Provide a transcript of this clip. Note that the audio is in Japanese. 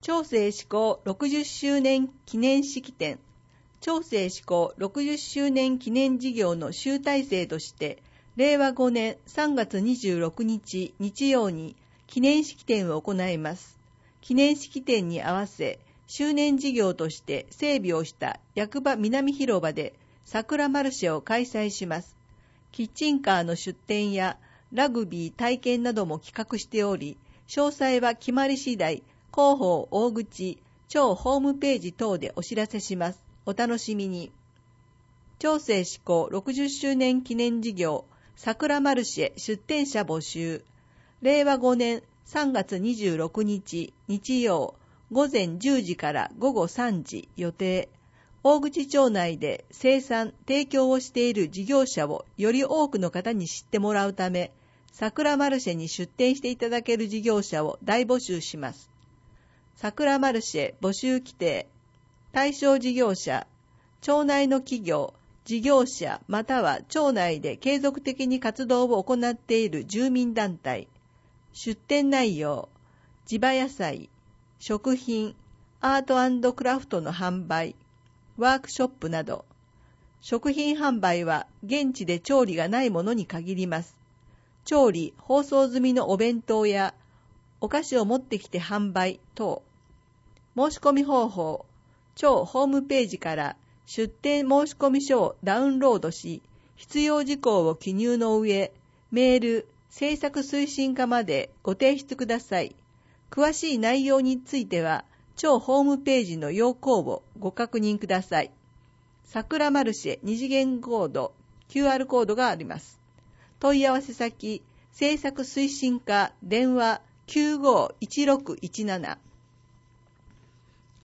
長生志向60周年記念式典。長生志向60周年記念事業の集大成として、令和5年3月26日日曜に記念式典を行います。記念式典に合わせ、周年事業として整備をした役場南広場で桜マルシェを開催します。キッチンカーの出店やラグビー体験なども企画しており、詳細は決まり次第、広報大口町ホームページ等でお知らせします。お楽しみに。長生志向60周年記念事業桜マルシェ出店者募集。令和5年3月26日日曜午前10時から午後3時予定。大口町内で生産・提供をしている事業者をより多くの方に知ってもらうため、桜マルシェに出店していただける事業者を大募集します。桜マルシェ募集規定。対象事業者、町内の企業、事業者または町内で継続的に活動を行っている住民団体。出店内容、地場野菜、食品、アート&クラフトの販売、ワークショップなど。食品販売は現地で調理がないものに限ります。調理・包装済みのお弁当やお菓子を持ってきて販売等。申し込み方法、町ホームページから出店申込書をダウンロードし、必要事項を記入の上、メール、制作推進課までご提出ください。詳しい内容については、町ホームページの要項をご確認ください。桜マルシェ二次元コード、QR コードがあります。問い合わせ先、制作推進課電話951617